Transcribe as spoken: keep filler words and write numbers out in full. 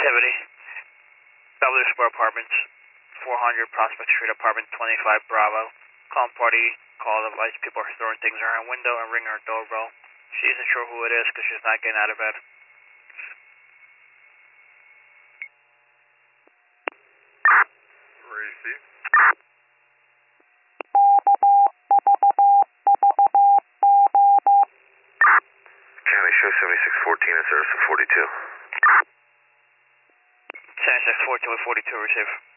activity. W Sport Apartments, four hundred Prospect Street, apartment twenty-five Bravo. Calm party, call the lights, people are throwing things around her window and ringing her doorbell. She isn't sure who it is because she's not getting out of bed. Receive. County show seventy-six fourteen and service of forty-two. seventy-six fourteen with forty-two, receive.